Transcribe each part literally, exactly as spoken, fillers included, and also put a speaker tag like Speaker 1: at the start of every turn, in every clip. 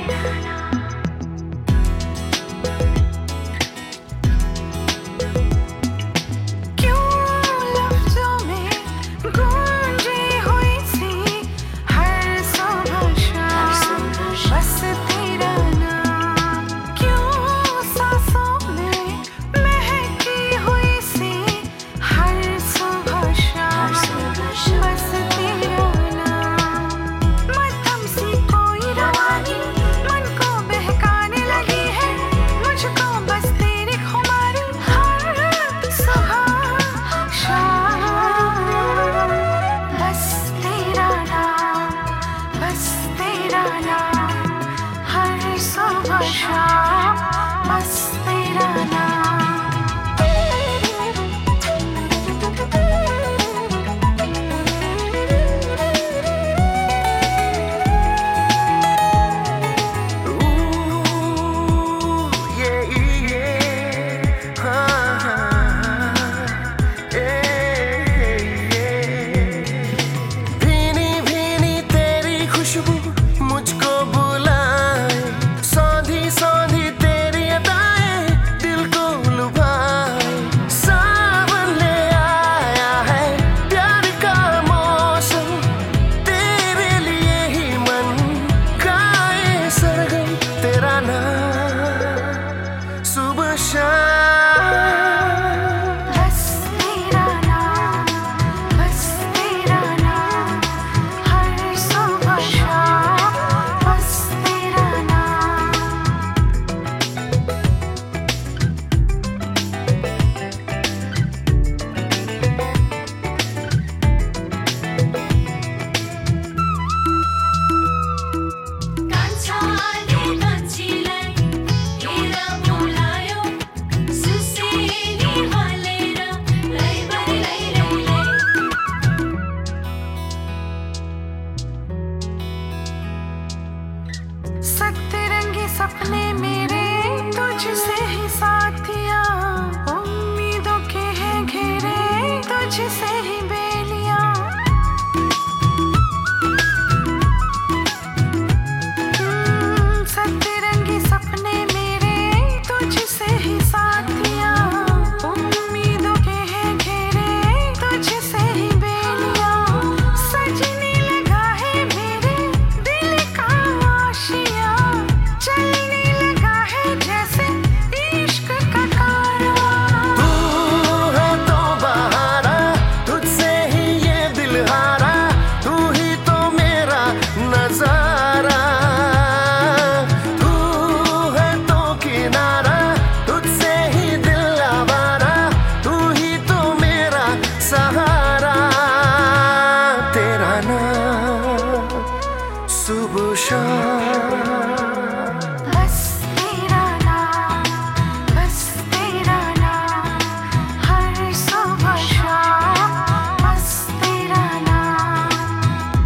Speaker 1: सपने मेरे तुझसे ही साथिया, उम्मीदों के हैं घेरे तुझसे ही बेलियां। सतरंगी सपने मेरे तुझसे ही साथिया, उम्मीदों के हैं घेरे तुझसे ही बेलियां। सजने लगा है मेरे दिल का आशिया, चलने लगा है जैसे इश्क का कारवां।
Speaker 2: तू है तो बहारा, तुझसे ही ये दिल हारा, तू ही तो मेरा नजारा। तू है तो किनारा, तुझसे ही दिल आवारा, तू ही तो मेरा सहारा। तेरा नाम सुबह शाम,
Speaker 1: बस तेरा नाम, बस तेरा नाम, हर सुबह शाम, बस तेरा नाम।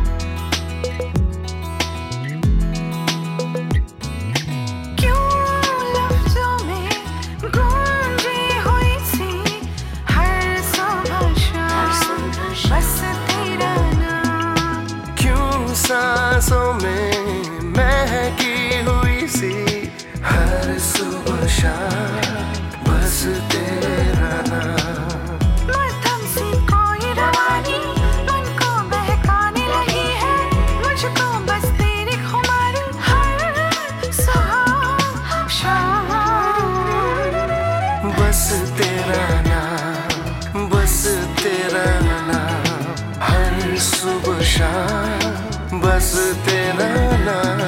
Speaker 1: क्यों लफ्जों में गूंजे हुई सी हर सुबह शाम, बस तेरा नाम।
Speaker 2: क्यों सांसों में महकी हुई सी हर सुबह शाम, बस तेरा नाम।
Speaker 1: मध्यम सी कोई रवानी मन को बहकाने लगी है, मुझको बस तेरी खुमारी हर सुबह शाम।
Speaker 2: बस तेरा नाम, बस तेरा नाम, हर सुबह शाम, बस तेरा नाम।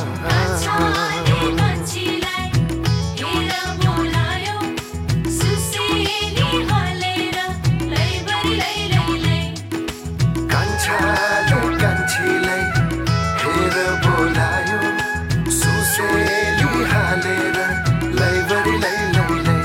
Speaker 2: कान्छाले कान्छीलाई हेर बोलायो, सुसेली हालेर लैबरी लै लै लै।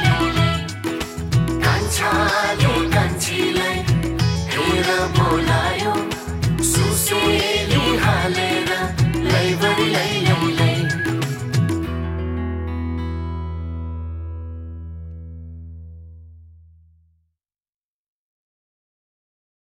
Speaker 2: कान्छाले कान्छीलाई हेर बोलायो,